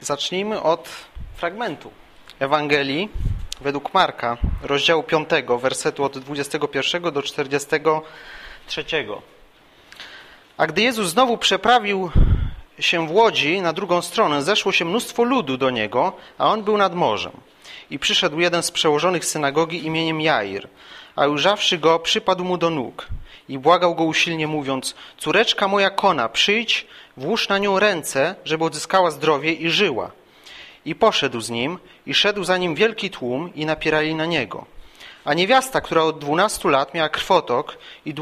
Zacznijmy od fragmentu Ewangelii według Marka, rozdziału 5, wersetu od 21 do 43. A gdy Jezus znowu przeprawił się w łodzi na drugą stronę, zeszło się mnóstwo ludu do Niego, a On był nad morzem. I przyszedł jeden z przełożonych synagogi imieniem Jair, a ujrzawszy Go, przypadł Mu do nóg i błagał Go usilnie, mówiąc: córeczka moja kona, przyjdź, włóż na nią ręce, żeby odzyskała zdrowie i żyła. I poszedł z nim, i szedł za nim wielki tłum, i napierali na niego. A niewiasta, która od 12 lat miała krwotok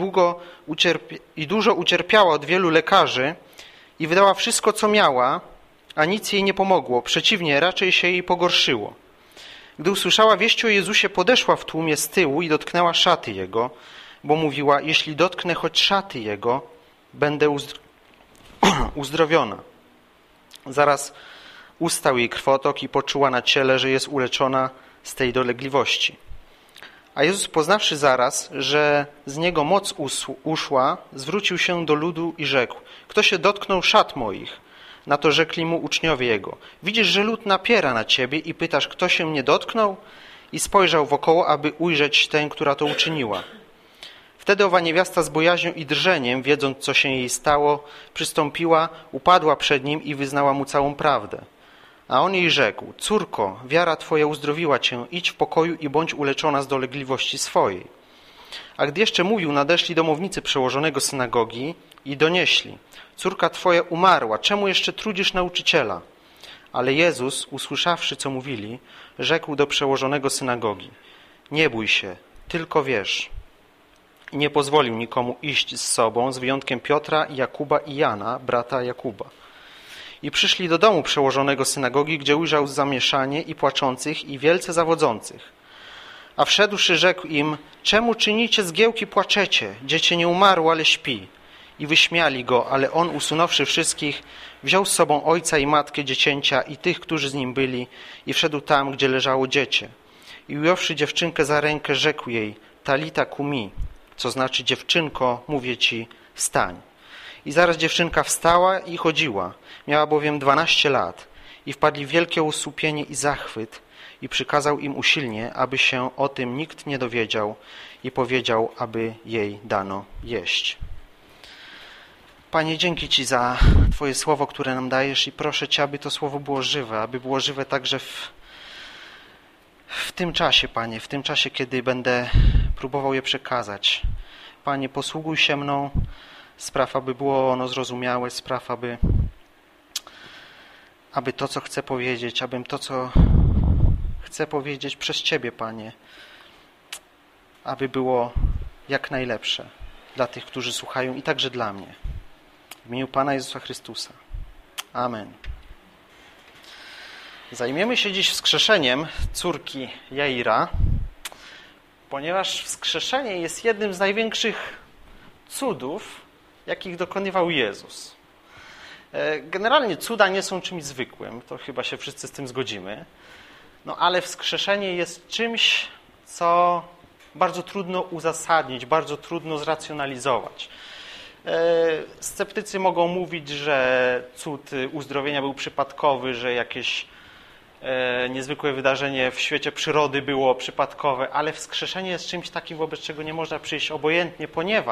i dużo ucierpiała od wielu lekarzy i wydała wszystko, co miała, a nic jej nie pomogło, przeciwnie, raczej się jej pogorszyło. Gdy usłyszała wieść o Jezusie, podeszła w tłumie z tyłu i dotknęła szaty Jego, bo mówiła: jeśli dotknę choć szaty Jego, będę uzdrowiona. Zaraz ustał jej krwotok i poczuła na ciele, że jest uleczona z tej dolegliwości. A Jezus, poznawszy zaraz, że z Niego moc uszła, zwrócił się do ludu i rzekł: kto się dotknął szat moich? Na to rzekli Mu uczniowie Jego: widzisz, że lud napiera na Ciebie i pytasz, kto się mnie dotknął? I spojrzał wokoło, aby ujrzeć tę, która to uczyniła. Wtedy owa niewiasta z bojaźnią i drżeniem, wiedząc, co się jej stało, przystąpiła, upadła przed Nim i wyznała Mu całą prawdę. A On jej rzekł: córko, wiara Twoja uzdrowiła Cię, idź w pokoju i bądź uleczona z dolegliwości swojej. A gdy jeszcze mówił, nadeszli domownicy przełożonego synagogi i donieśli: córka Twoja umarła, czemu jeszcze trudzisz nauczyciela? Ale Jezus, usłyszawszy, co mówili, rzekł do przełożonego synagogi: nie bój się, tylko wierz. I nie pozwolił nikomu iść z sobą, z wyjątkiem Piotra, Jakuba i Jana, brata Jakuba. I przyszli do domu przełożonego synagogi, gdzie ujrzał zamieszanie i płaczących, i wielce zawodzących. A wszedłszy, rzekł im: czemu czynicie zgiełki, płaczecie? Dziecię nie umarło, ale śpi. I wyśmiali go, ale on, usunąwszy wszystkich, wziął z sobą ojca i matkę dziecięcia i tych, którzy z nim byli, i wszedł tam, gdzie leżało dziecię. I ująwszy dziewczynkę za rękę, rzekł jej: talita kumi, co znaczy: dziewczynko, mówię ci, wstań. I zaraz dziewczynka wstała i chodziła. Miała bowiem 12 lat. I wpadli w wielkie osłupienie i zachwyt. I przykazał im usilnie, aby się o tym nikt nie dowiedział, i powiedział, aby jej dano jeść. Panie, dzięki Ci za Twoje słowo, które nam dajesz, i proszę Cię, aby to słowo było żywe, aby było żywe także w tym czasie, Panie, w tym czasie, kiedy będę próbował je przekazać. Panie, posługuj się mną, spraw, aby było ono zrozumiałe, spraw, aby to, co chcę powiedzieć, abym to, co chcę powiedzieć przez Ciebie, Panie, aby było jak najlepsze dla tych, którzy słuchają, i także dla mnie. W imieniu Pana Jezusa Chrystusa. Amen. Zajmiemy się dziś wskrzeszeniem córki Jaira, ponieważ wskrzeszenie jest jednym z największych cudów, jakich dokonywał Jezus. Generalnie cuda nie są czymś zwykłym, to chyba się wszyscy z tym zgodzimy, ale wskrzeszenie jest czymś, co bardzo trudno uzasadnić, bardzo trudno zracjonalizować. Sceptycy mogą mówić, że cud uzdrowienia był przypadkowy, że jakieś niezwykłe wydarzenie w świecie przyrody było przypadkowe, ale wskrzeszenie jest czymś takim, wobec czego nie można przyjść obojętnie,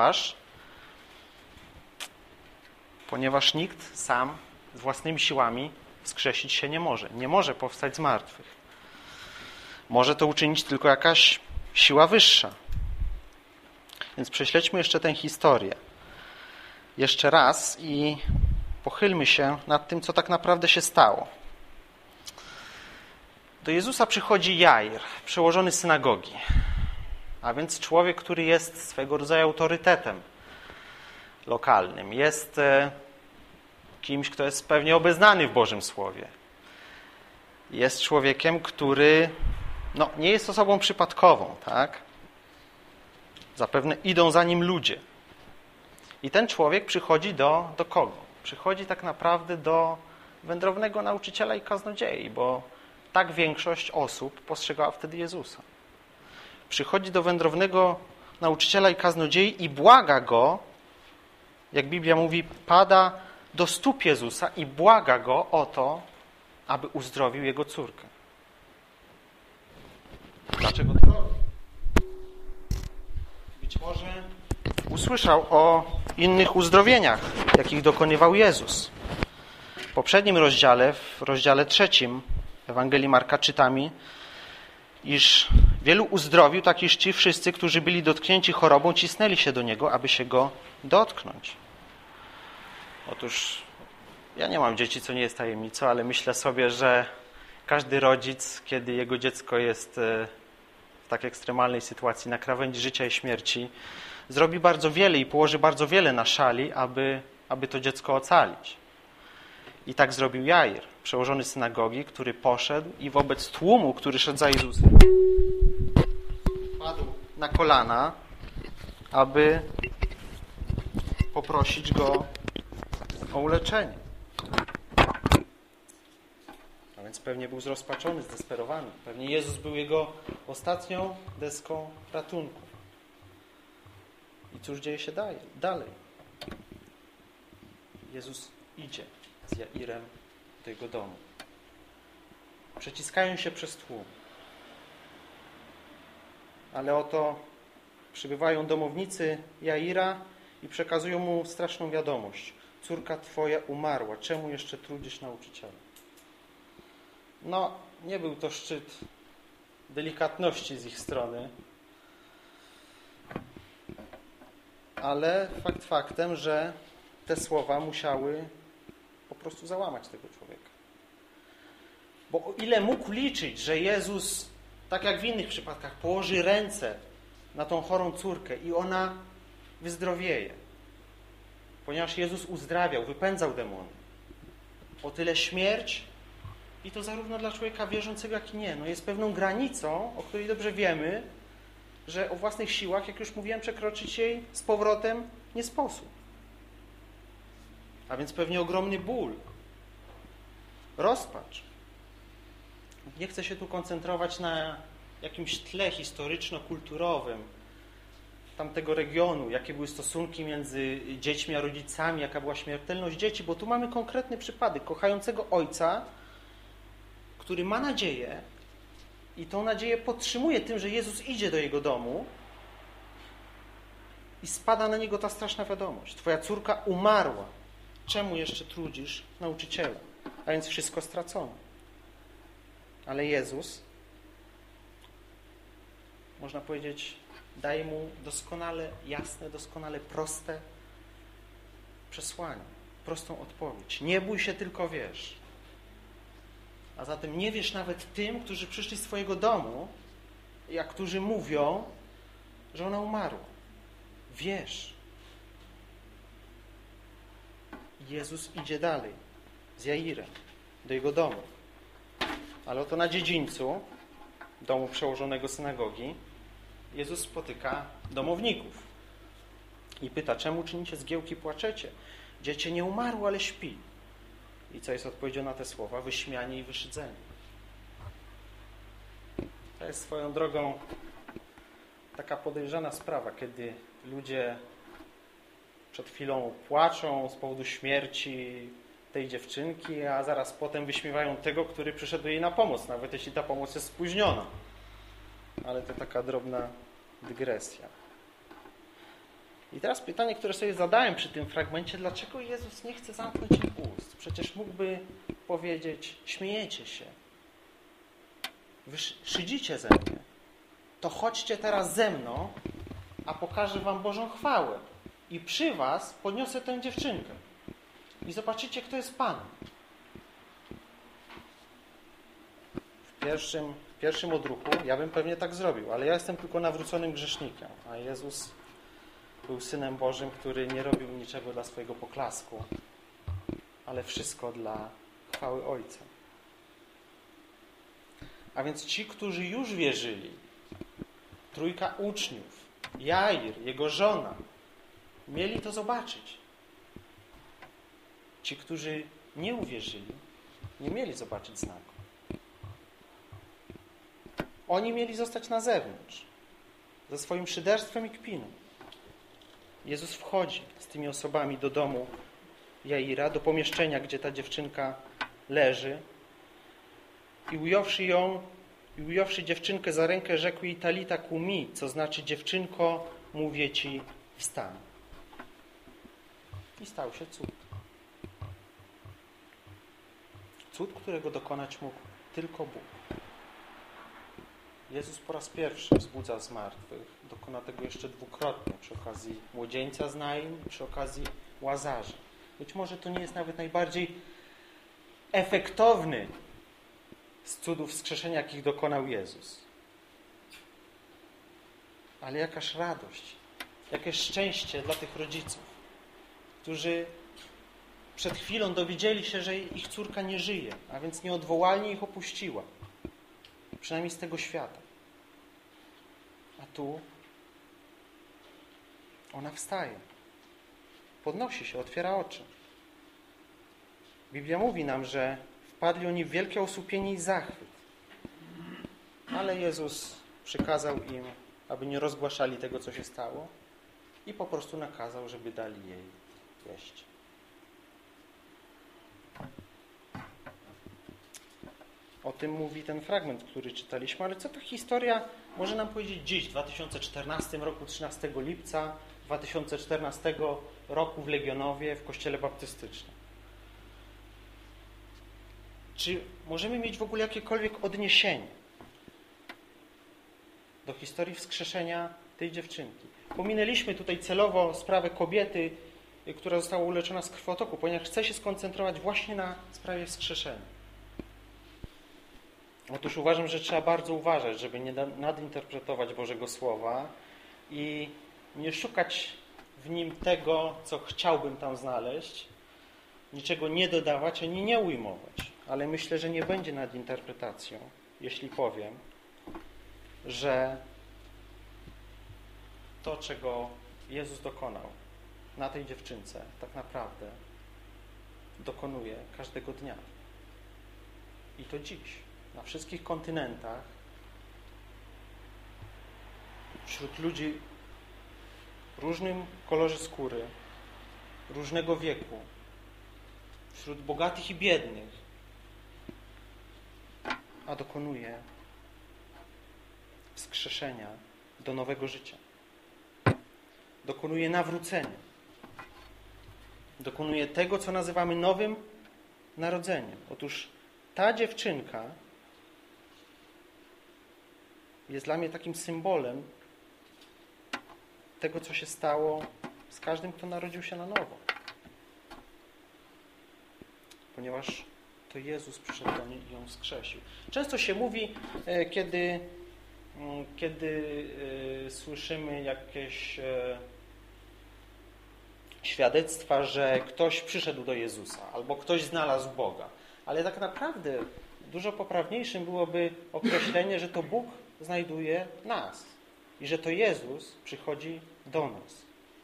ponieważ nikt sam z własnymi siłami wskrzesić się nie może. Nie może powstać z martwych. Może to uczynić tylko jakaś siła wyższa. Więc prześledźmy jeszcze tę historię jeszcze raz i pochylmy się nad tym, co tak naprawdę się stało. Do Jezusa przychodzi Jair, przełożony synagogi, a więc człowiek, który jest swego rodzaju autorytetem lokalnym. Jest kimś, kto jest pewnie obeznany w Bożym Słowie. Jest człowiekiem, który nie jest osobą przypadkową, tak? Zapewne idą za nim ludzie. I ten człowiek przychodzi do kogo? Przychodzi tak naprawdę do wędrownego nauczyciela i kaznodziei, bo tak większość osób postrzegała wtedy Jezusa. Przychodzi do wędrownego nauczyciela i kaznodziei i błaga go, jak Biblia mówi, pada do stóp Jezusa i błaga go o to, aby uzdrowił jego córkę. Dlaczego to robi? Być może usłyszał o innych uzdrowieniach, jakich dokonywał Jezus. W poprzednim rozdziale, w rozdziale 3 Ewangelii Marka czytamy, iż wielu uzdrowił, tak iż ci wszyscy, którzy byli dotknięci chorobą, cisnęli się do Niego, aby się Go dotknąć. Otóż ja nie mam dzieci, co nie jest tajemnicą, ale myślę sobie, że każdy rodzic, kiedy jego dziecko jest w tak ekstremalnej sytuacji, na krawędzi życia i śmierci, zrobi bardzo wiele i położy bardzo wiele na szali, aby to dziecko ocalić. I tak zrobił Jair, przełożony synagogi, który poszedł i wobec tłumu, który szedł za Jezusem, padł na kolana, aby poprosić Go o uleczenie. A więc pewnie był zrozpaczony, zdesperowany. Pewnie Jezus był jego ostatnią deską ratunku. I cóż dzieje się dalej? Jezus idzie z Jairem do jego domu. Przeciskają się przez tłum. Ale oto przybywają domownicy Jaira i przekazują mu straszną wiadomość. Córka twoja umarła. Czemu jeszcze trudzisz nauczyciela? No, nie był to szczyt delikatności z ich strony, ale fakt faktem, że te słowa musiały po prostu załamać tego człowieka. Bo o ile mógł liczyć, że Jezus, tak jak w innych przypadkach, położy ręce na tą chorą córkę i ona wyzdrowieje, ponieważ Jezus uzdrawiał, wypędzał demony, o tyle śmierć, i to zarówno dla człowieka wierzącego, jak i nie, jest pewną granicą, o której dobrze wiemy, że o własnych siłach, jak już mówiłem, przekroczyć jej z powrotem nie sposób. A więc pewnie ogromny ból, rozpacz. Nie chcę się tu koncentrować na jakimś tle historyczno-kulturowym tamtego regionu, jakie były stosunki między dziećmi a rodzicami, jaka była śmiertelność dzieci, bo tu mamy konkretny przypadek kochającego ojca, który ma nadzieję i tą nadzieję podtrzymuje tym, że Jezus idzie do jego domu i spada na niego ta straszna wiadomość. Twoja córka umarła. Czemu jeszcze trudzisz nauczyciela? A więc wszystko stracone. Ale Jezus, można powiedzieć, daje mu doskonale jasne, doskonale proste przesłanie, prostą odpowiedź. Nie bój się, tylko wierz. A zatem nie wierz nawet tym, którzy przyszli z twojego domu, jak którzy mówią, że ona umarła. Wierz. Jezus idzie dalej z Jairem do jego domu. Ale oto na dziedzińcu domu przełożonego synagogi Jezus spotyka domowników i pyta, czemu czynicie zgiełki, płaczecie? Dziecię nie umarło, ale śpi. I co jest odpowiedzią na te słowa? Wyśmianie i wyszydzenie. To jest swoją drogą taka podejrzana sprawa, kiedy ludzie przed chwilą płaczą z powodu śmierci tej dziewczynki, a zaraz potem wyśmiewają tego, który przyszedł jej na pomoc, nawet jeśli ta pomoc jest spóźniona. Ale to taka drobna dygresja. I teraz pytanie, które sobie zadałem przy tym fragmencie, dlaczego Jezus nie chce zamknąć im ust? Przecież mógłby powiedzieć, śmiejecie się, wy szydzicie ze mnie, to chodźcie teraz ze mną, a pokażę wam Bożą chwałę. I przy was podniosę tę dziewczynkę. I zobaczycie, kto jest Panem. W pierwszym odruchu ja bym pewnie tak zrobił, ale ja jestem tylko nawróconym grzesznikiem, a Jezus był Synem Bożym, który nie robił niczego dla swojego poklasku, ale wszystko dla chwały Ojca. A więc ci, którzy już wierzyli, trójka uczniów, Jair, jego żona, mieli to zobaczyć. Ci, którzy nie uwierzyli, nie mieli zobaczyć znaku. Oni mieli zostać na zewnątrz, ze swoim szyderstwem i kpiną. Jezus wchodzi z tymi osobami do domu Jaira, do pomieszczenia, gdzie ta dziewczynka leży I ująwszy dziewczynkę za rękę, rzekł jej Talita kumi, co znaczy dziewczynko, mówię ci, wstań. I stał się cud. Cud, którego dokonać mógł tylko Bóg. Jezus po raz pierwszy wzbudza zmartwych. Dokona tego jeszcze dwukrotnie przy okazji młodzieńca z Nain i przy okazji Łazarza. Być może to nie jest nawet najbardziej efektowny z cudów wskrzeszenia, jakich dokonał Jezus. Ale jakaż radość, jakie szczęście dla tych rodziców, którzy przed chwilą dowiedzieli się, że ich córka nie żyje, a więc nieodwołalnie ich opuściła. Przynajmniej z tego świata. A tu ona wstaje. Podnosi się, otwiera oczy. Biblia mówi nam, że wpadli oni w wielkie osłupienie i zachwyt. Ale Jezus przykazał im, aby nie rozgłaszali tego, co się stało i po prostu nakazał, żeby dali jej jeść. O tym mówi ten fragment, który czytaliśmy, ale co ta historia może nam powiedzieć dziś, w 2014 roku, 13 lipca 2014 roku w Legionowie, w Kościele Baptystycznym? Czy możemy mieć w ogóle jakiekolwiek odniesienie do historii wskrzeszenia tej dziewczynki? Pominęliśmy tutaj celowo sprawę kobiety, która została uleczona z krwotoku, ponieważ chcę się skoncentrować właśnie na sprawie wskrzeszenia. Otóż uważam, że trzeba bardzo uważać, żeby nie nadinterpretować Bożego Słowa i nie szukać w nim tego, co chciałbym tam znaleźć, niczego nie dodawać, ani nie ujmować. Ale myślę, że nie będzie nadinterpretacją, jeśli powiem, że to, czego Jezus dokonał na tej dziewczynce, tak naprawdę dokonuje każdego dnia. I to dziś. Na wszystkich kontynentach, wśród ludzi w różnym kolorze skóry, różnego wieku, wśród bogatych i biednych, a dokonuje wskrzeszenia do nowego życia. Dokonuje nawrócenia. Dokonuje tego, co nazywamy nowym narodzeniem. Otóż ta dziewczynka jest dla mnie takim symbolem tego, co się stało z każdym, kto narodził się na nowo. Ponieważ to Jezus przyszedł do niej i ją wskrzesił. Często się mówi, kiedy słyszymy jakieś świadectwa, że ktoś przyszedł do Jezusa albo ktoś znalazł Boga. Ale tak naprawdę dużo poprawniejszym byłoby określenie, że to Bóg znajduje nas i że to Jezus przychodzi do nas.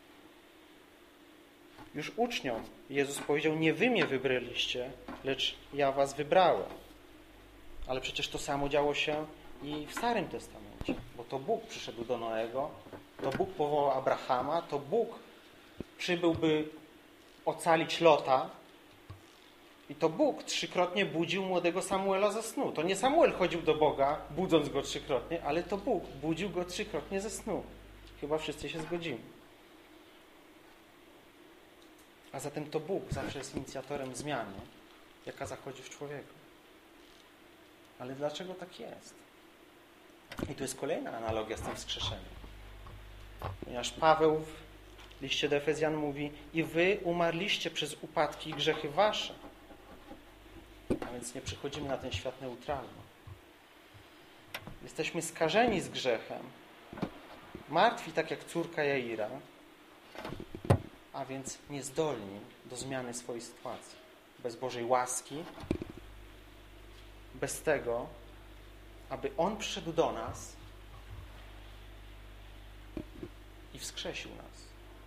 Już uczniom Jezus powiedział: nie wy mnie wybraliście, lecz ja was wybrałem. Ale przecież to samo działo się i w Starym Testamencie, bo to Bóg przyszedł do Noego, to Bóg powołał Abrahama, to Bóg przybył, by ocalić Lota i to Bóg trzykrotnie budził młodego Samuela ze snu. To nie Samuel chodził do Boga, budząc go trzykrotnie, ale to Bóg budził go trzykrotnie ze snu. Chyba wszyscy się zgodzimy. A zatem to Bóg zawsze jest inicjatorem zmiany, jaka zachodzi w człowieku. Ale dlaczego tak jest? I tu jest kolejna analogia z tym wskrzeszeniem. Ponieważ Paweł w liście do Efezjan mówi: i wy umarliście przez upadki i grzechy wasze. A więc nie przychodzimy na ten świat neutralny. Jesteśmy skażeni z grzechem, martwi tak jak córka Jaira, a więc niezdolni do zmiany swojej sytuacji. Bez Bożej łaski, bez tego, aby On przyszedł do nas i wskrzesił nas.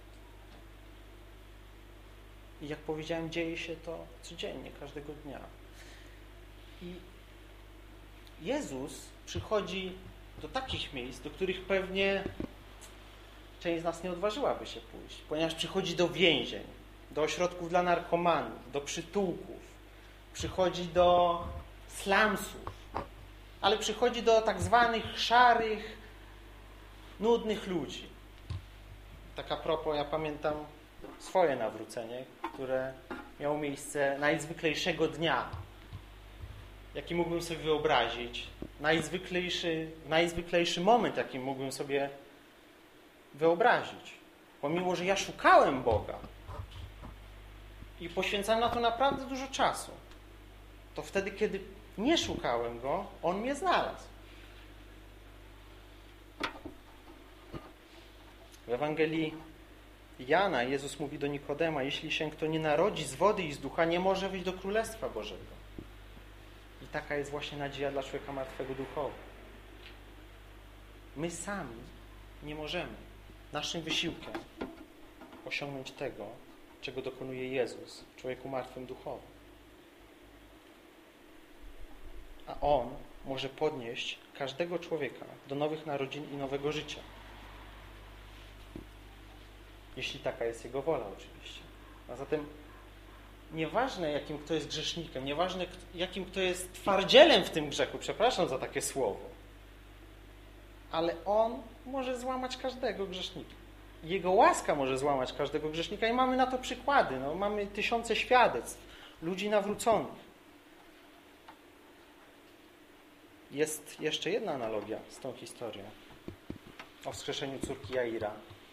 I jak powiedziałem, dzieje się to codziennie, każdego dnia. I Jezus przychodzi do takich miejsc, do których pewnie część z nas nie odważyłaby się pójść, ponieważ przychodzi do więzień, do ośrodków dla narkomanów, do przytułków, przychodzi do slumsów, ale przychodzi do tak zwanych szarych, nudnych ludzi. Tak a propos, ja pamiętam swoje nawrócenie, które miało miejsce najzwyklejszego dnia, jaki mógłbym sobie wyobrazić, najzwyklejszy moment, jaki mógłbym sobie wyobrazić. Pomimo, że ja szukałem Boga i poświęcałem na to naprawdę dużo czasu, to wtedy, kiedy nie szukałem Go, On mnie znalazł. W Ewangelii Jana Jezus mówi do Nikodema: jeśli się kto nie narodzi z wody i z ducha, nie może wyjść do Królestwa Bożego. I taka jest właśnie nadzieja dla człowieka martwego duchowo. My sami nie możemy naszym wysiłkiem osiągnąć tego, czego dokonuje Jezus w człowieku martwym duchowo. A On może podnieść każdego człowieka do nowych narodzin i nowego życia. Jeśli taka jest Jego wola oczywiście. A zatem nieważne, jakim kto jest grzesznikiem, nieważne, jakim kto jest twardzielem w tym grzechu, przepraszam za takie słowo, ale On może złamać każdego grzesznika. Jego łaska może złamać każdego grzesznika i mamy na to przykłady. No, mamy tysiące świadectw ludzi nawróconych. Jest jeszcze jedna analogia z tą historią o wskrzeszeniu córki Jaira.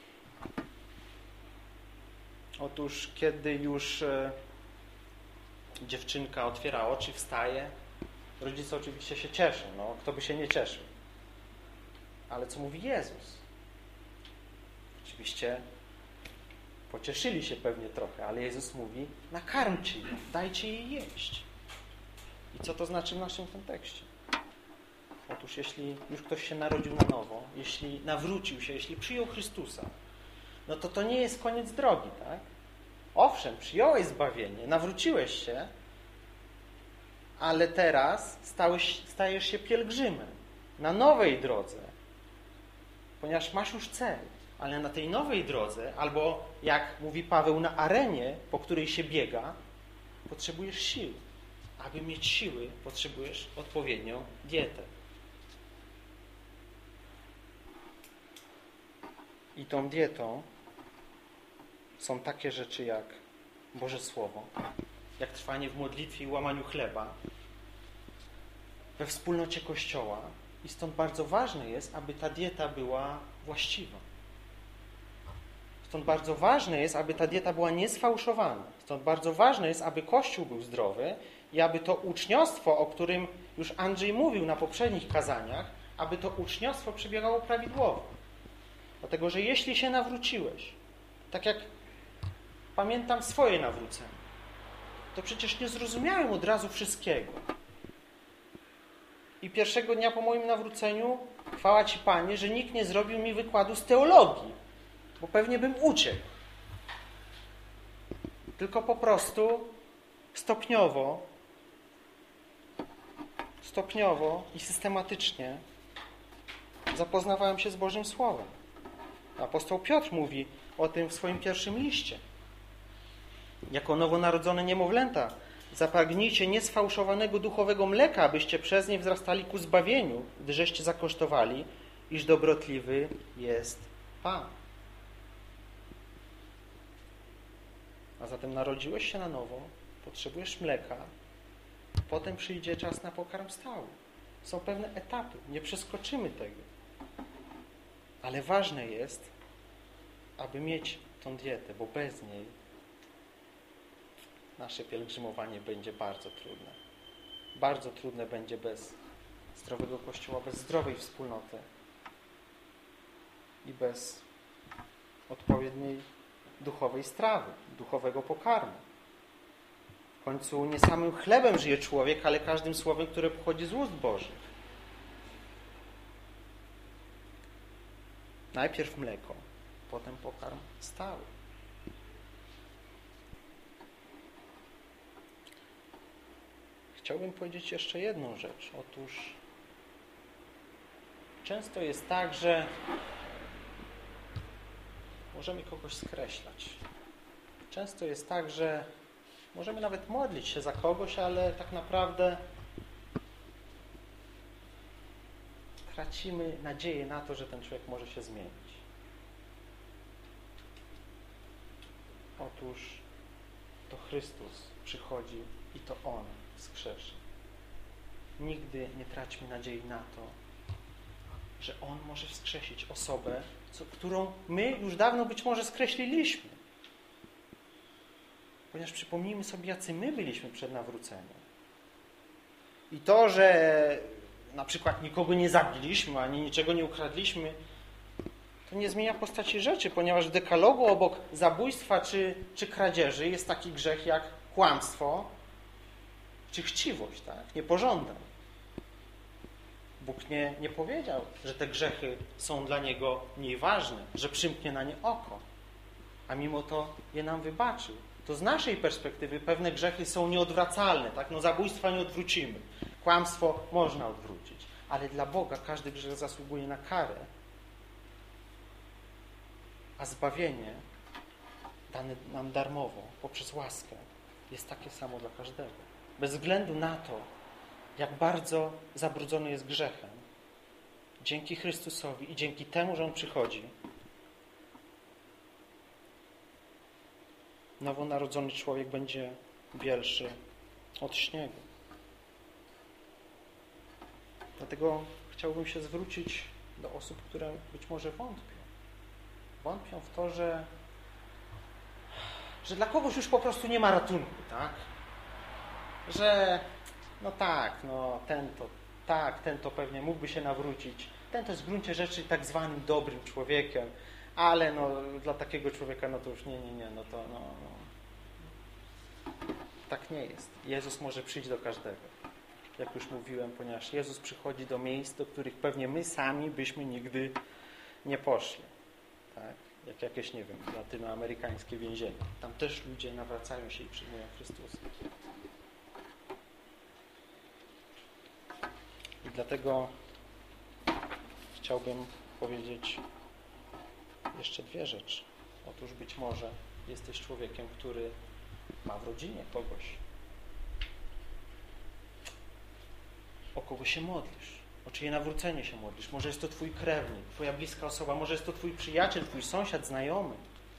Otóż, kiedy już dziewczynka otwiera oczy, wstaje, rodzice oczywiście się cieszą. No, kto by się nie cieszył? Ale co mówi Jezus? Oczywiście pocieszyli się pewnie trochę, ale Jezus mówi: nakarmcie ją, dajcie jej jeść. I co to znaczy w naszym kontekście? Otóż jeśli już ktoś się narodził na nowo, jeśli nawrócił się, jeśli przyjął Chrystusa, no to nie jest koniec drogi, tak? Owszem, przyjąłeś zbawienie, nawróciłeś się, ale teraz stajesz się pielgrzymem na nowej drodze, ponieważ masz już cel, ale na tej nowej drodze, albo jak mówi Paweł, na arenie, po której się biega, potrzebujesz siły. Aby mieć siły, potrzebujesz odpowiednią dietę. I tą dietą są takie rzeczy jak Boże Słowo, jak trwanie w modlitwie i łamaniu chleba, we wspólnocie Kościoła. I stąd bardzo ważne jest, aby ta dieta była właściwa. Stąd bardzo ważne jest, aby ta dieta była niesfałszowana. Stąd bardzo ważne jest, aby Kościół był zdrowy i aby to uczniostwo, o którym już Andrzej mówił na poprzednich kazaniach, aby to uczniostwo przebiegało prawidłowo. Dlatego, że jeśli się nawróciłeś, tak jak pamiętam swoje nawrócenie, to przecież nie zrozumiałem od razu wszystkiego. I pierwszego dnia po moim nawróceniu, chwała Ci, Panie, że nikt nie zrobił mi wykładu z teologii, bo pewnie bym uciekł. Tylko po prostu stopniowo i systematycznie zapoznawałem się z Bożym Słowem. Apostoł Piotr mówi o tym w swoim pierwszym liście. Jako nowonarodzone niemowlęta zapragnijcie niesfałszowanego duchowego mleka, abyście przez nie wzrastali ku zbawieniu, gdyżeście zakosztowali, iż dobrotliwy jest Pan. A zatem narodziłeś się na nowo, potrzebujesz mleka, potem przyjdzie czas na pokarm stały. Są pewne etapy, nie przeskoczymy tego. Ale ważne jest, aby mieć tą dietę, bo bez niej nasze pielgrzymowanie będzie bardzo trudne. Bardzo trudne będzie bez zdrowego Kościoła, bez zdrowej wspólnoty i bez odpowiedniej duchowej strawy, duchowego pokarmu. W końcu nie samym chlebem żyje człowiek, ale każdym słowem, które pochodzi z ust Bożych. Najpierw mleko, potem pokarm stały. Chciałbym powiedzieć jeszcze jedną rzecz. Otóż często jest tak, że możemy kogoś skreślać. Często jest tak, że możemy nawet modlić się za kogoś, ale tak naprawdę tracimy nadzieję na to, że ten człowiek może się zmienić. Otóż to Chrystus przychodzi i to On wskrzeszy. Nigdy nie traćmy nadziei na to, że On może wskrzesić osobę, którą my już dawno być może skreśliliśmy. Ponieważ przypomnijmy sobie, jacy my byliśmy przed nawróceniem. I to, że na przykład nikogo nie zabiliśmy, ani niczego nie ukradliśmy, to nie zmienia postaci rzeczy, ponieważ w dekalogu obok zabójstwa czy kradzieży jest taki grzech jak kłamstwo czy chciwość, tak? Niepożądanie. Bóg nie powiedział, że te grzechy są dla Niego mniej ważne, że przymknie na nie oko, a mimo to je nam wybaczył. To z naszej perspektywy pewne grzechy są nieodwracalne, tak? No zabójstwa nie odwrócimy, kłamstwo można odwrócić, ale dla Boga każdy grzech zasługuje na karę, a zbawienie dane nam darmowo, poprzez łaskę, jest takie samo dla każdego. Bez względu na to, jak bardzo zabrudzony jest grzechem, dzięki Chrystusowi i dzięki temu, że On przychodzi, nowonarodzony człowiek będzie bielszy od śniegu. Dlatego chciałbym się zwrócić do osób, które być może wątpią. Wątpią w to, że dla kogoś już po prostu nie ma ratunku, tak? Że no tak, no ten to pewnie mógłby się nawrócić. Ten to jest w gruncie rzeczy tak zwanym dobrym człowiekiem, ale no dla takiego człowieka no to już nie, no to no. Tak nie jest. Jezus może przyjść do każdego. Jak już mówiłem, ponieważ Jezus przychodzi do miejsc, do których pewnie my sami byśmy nigdy nie poszli. Tak? Jak jakieś, nie wiem, latynoamerykańskie więzienie. Tam też ludzie nawracają się i przyjmują Chrystusa. I dlatego chciałbym powiedzieć jeszcze dwie rzeczy. Otóż być może jesteś człowiekiem, który ma w rodzinie kogoś, o kogo się modlisz, o czyje nawrócenie się modlisz. Może jest to twój krewnik, twoja bliska osoba, może jest to twój przyjaciel, twój sąsiad, znajomy.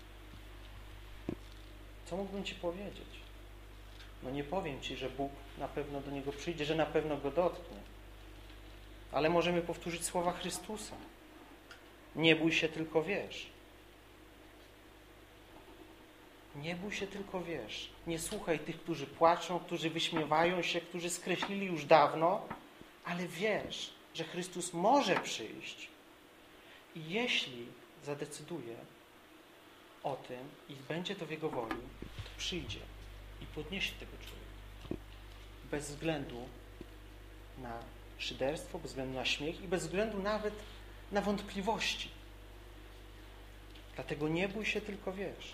Co mógłbym ci powiedzieć? No nie powiem ci, że Bóg na pewno do niego przyjdzie, że na pewno go dotknie. Ale możemy powtórzyć słowa Chrystusa. Nie bój się, tylko wierz. Nie bój się, tylko wierz. Nie słuchaj tych, którzy płaczą, którzy wyśmiewają się, którzy skreślili już dawno, ale wierz, że Chrystus może przyjść i jeśli zadecyduje o tym i będzie to w Jego woli, to przyjdzie i podniesie tego człowieka. Bez względu na szyderstwo, bez względu na śmiech i bez względu nawet na wątpliwości. Dlatego nie bój się, tylko wierz.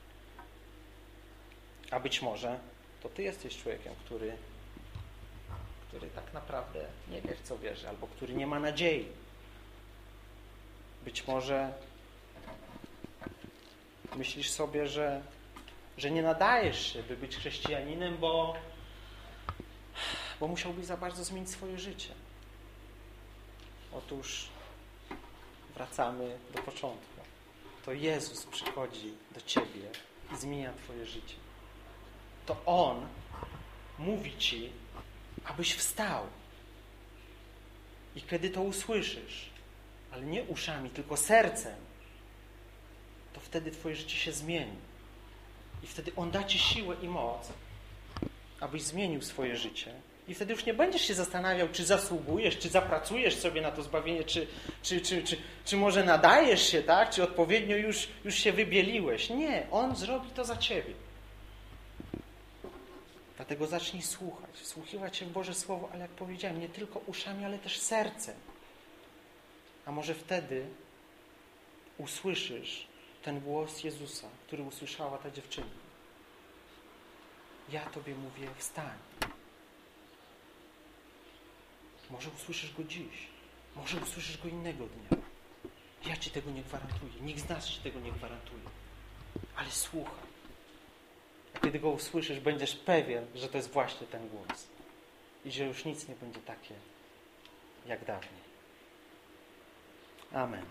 A być może to ty jesteś człowiekiem, który tak naprawdę nie wie, w co wierzy, albo który nie ma nadziei. Być może myślisz sobie, że nie nadajesz się, by być chrześcijaninem, bo musiałbyś za bardzo zmienić swoje życie. Otóż wracamy do początku. To Jezus przychodzi do ciebie i zmienia twoje życie. To On mówi ci, abyś wstał. I kiedy to usłyszysz, ale nie uszami, tylko sercem, to wtedy twoje życie się zmieni. I wtedy On da ci siłę i moc, abyś zmienił swoje życie. I wtedy już nie będziesz się zastanawiał, czy zasługujesz, czy zapracujesz sobie na to zbawienie, czy może nadajesz się, tak? Czy odpowiednio już się wybieliłeś. Nie, On zrobi to za ciebie. Dlatego zacznij słuchać, wsłuchiwać się w Boże Słowo, ale jak powiedziałem, nie tylko uszami, ale też sercem. A może wtedy usłyszysz ten głos Jezusa, który usłyszała ta dziewczynka. Ja tobie mówię, wstań. Może usłyszysz go dziś, może usłyszysz go innego dnia. Ja ci tego nie gwarantuję, nikt z nas ci tego nie gwarantuje. Ale słuchaj. A kiedy go usłyszysz, będziesz pewien, że to jest właśnie ten głos. I że już nic nie będzie takie jak dawniej. Amen.